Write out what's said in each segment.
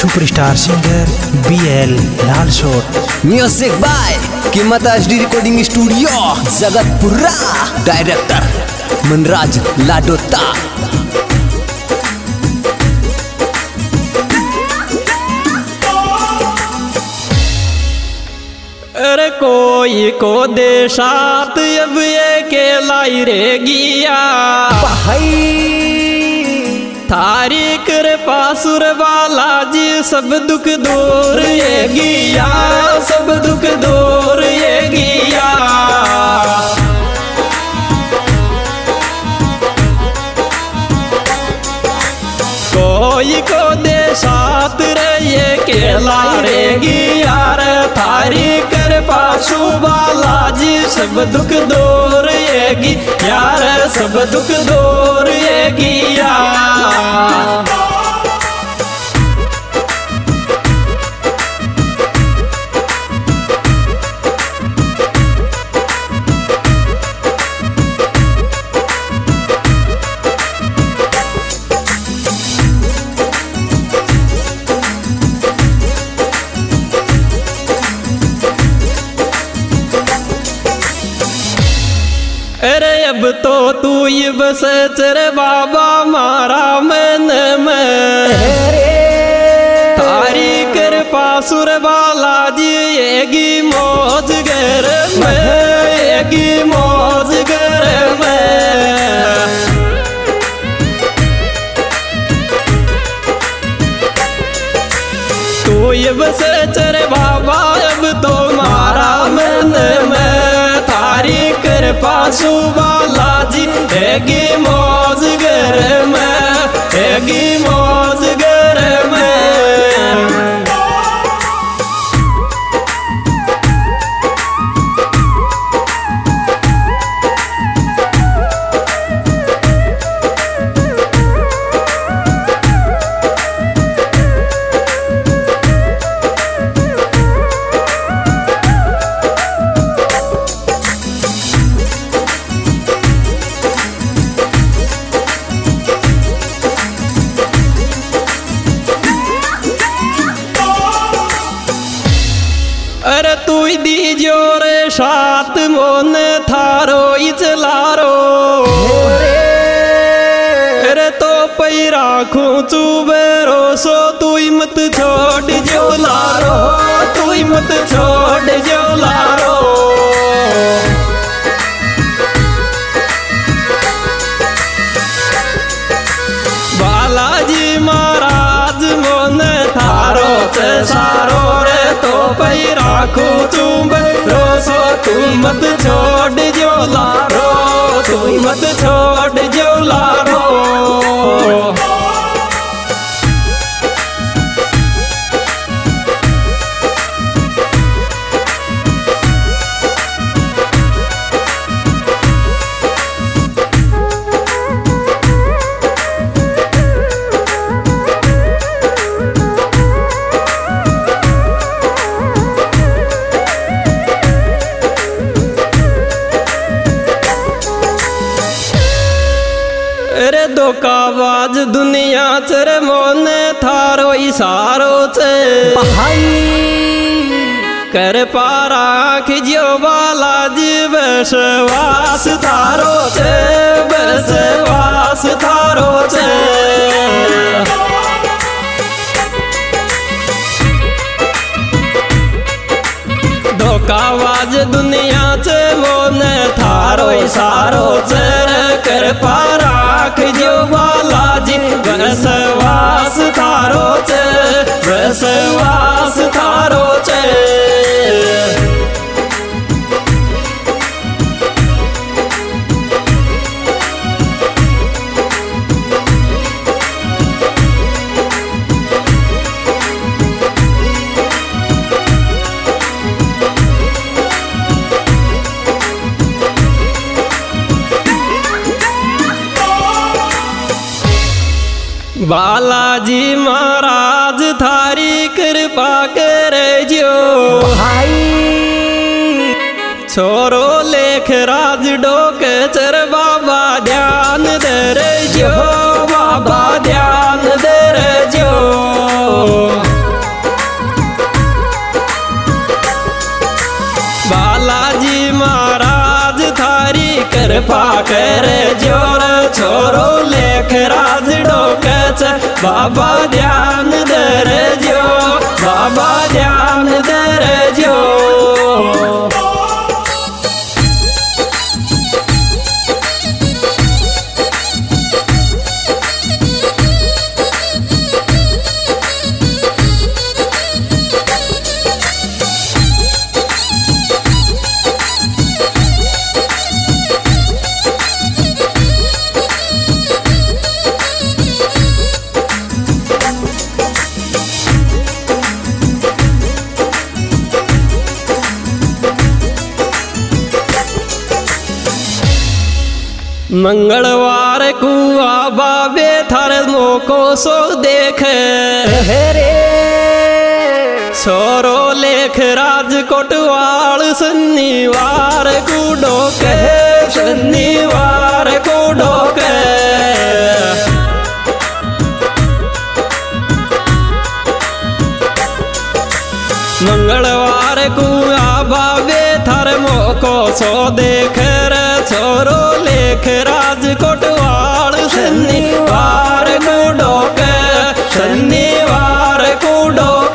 Superstar singer BL Lalsot. Music by Keemat HD recording studio Jagatpura. Director Manraj Ladota. अरे कोई को दे साथ अब ये के लाई रे गिया थारी कृपा सुर बालाजी सब दुख दूर ये गिया, सब दुख दूर ये गिया। कोई को दे साथ रे ये केला रे गिया रे थारी कृपा सुबालाजी सब दुख दूर ये गिया रे, सब दुख दूर ये गिया। अरे अब तो तू ये बस चर बाबा मारा मन में थारी कृपा सुर बालाजी येगी मौज घर में, येगी मौज घर में। तू ये बस चर बाबा अब तो मारा मन में थारी कृपा सुबालाजी हैगी मौज घर में, हैगी मौज घर में। अरे तू दीजो रे साथ मोन थारो इचलारो अरे तो पै राखू चुबेरो सो तू मत छोड़ जो लारो, तू मत छोड़ जो लारो। बालाजी महाराज मोन थारो चे सारो रे तो पै राखू चुबेरो सो तू मत छोड़ जो लारो, तू मत छोड़ जो लारो। अरे धोखाबाज दुनिया चर मोन थारो इशारो चे कर पारा खिजो बालाजी बसवास थारो चे, बसवास थारो चे। धोखाबाज दुनिया चे मोन थारो इशारो चे कर पारा जो बालाजी बसवास थारो चे, बसवास थारो चे। बालाजी महाराज थारी कृपा करे जो छोरो लेख राज डोक चर बाबा ध्यान दे रे जो, बाबा ध्यान दे रे जो। राज डोकच बाबा ध्यान दरजो बाबा ध्यान दरजो। मंगलवार को बाबे थार मोको सो देख रे छोरो लेख राजकोट वाल शनिवार को डोक शनिवार को डोक। मंगलवार को बाबे थार मोको सो देख रे छोरो लेख राजकोट वाल शनिवार को डोक शनिवार को डोक।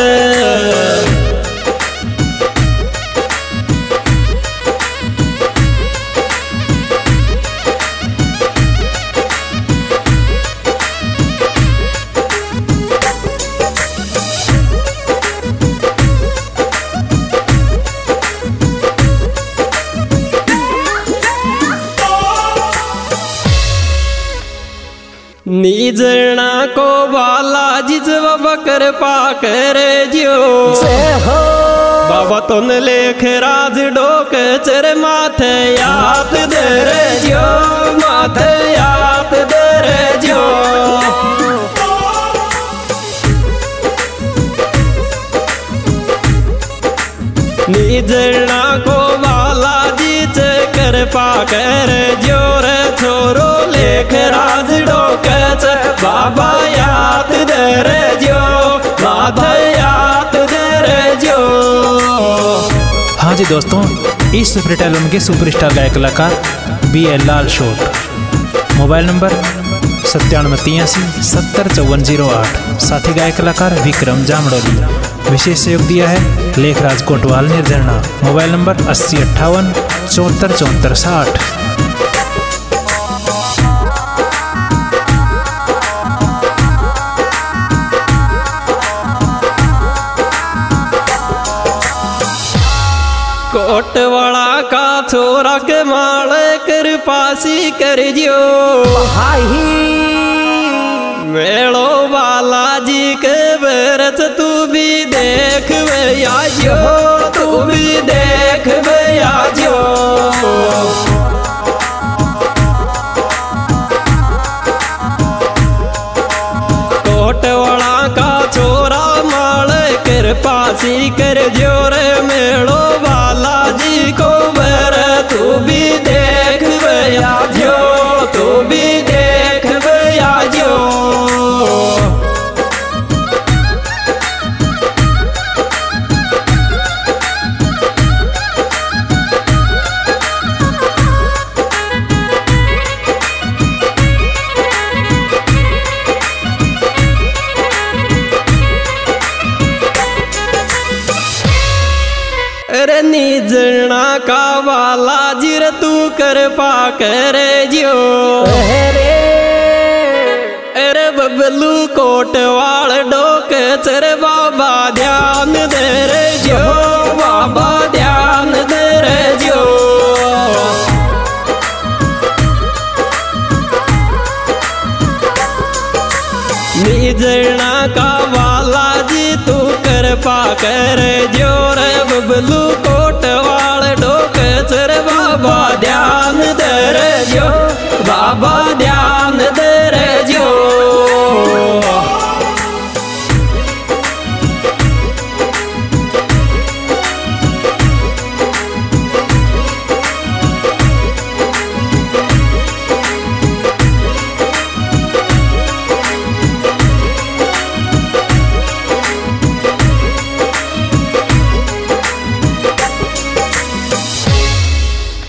निजना को बालाजी बकर पाकर जियो बाबा तुन लेख राज डोक चर माथे याद दर जियो माथे याद दर जियो। निजना को बालाजी चकर पाकर जोर छोरो लेख राज डोक बाबा याद दर जो बाबा याद दर जो। हाँ जी दोस्तों, इस सुपरहिट एल्बम के सुपरस्टार गायक कलाकार BL लाल शॉट। Mobile number 9783 705408। साथी गायक कलाकार विक्रम जामडोली। विशेष सहयोग दिया है लेखराज कोटवाल निर्जरना। Mobile number 8058 74 74 60। कोटवाला का छोरा के माल कर पासी कर जियो मेलो बालाजी के बरत तू भी देख आजो तू भी देख आजो। कोटवाला का छोरा माल कर पासी कर जोर मेलो बालाजी को बर तू भी देख आजो तू भी देख आजो। अरे निजना का वाला जिर तू कर पाकर जियो अरे बबलू कोटवाल डोक चर बाबा ध्यान दे रे जो बाबा ध्यान दे रे जो। निजना का वाला जी तू कर पाकर जोर बबलू कोटवाल डोक चर बाबा ध्यान दे रे जो बाबा ध्यान दे